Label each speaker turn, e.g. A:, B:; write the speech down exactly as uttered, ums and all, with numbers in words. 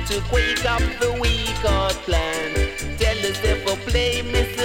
A: to quake up the weak clan. Tell us if we play Mister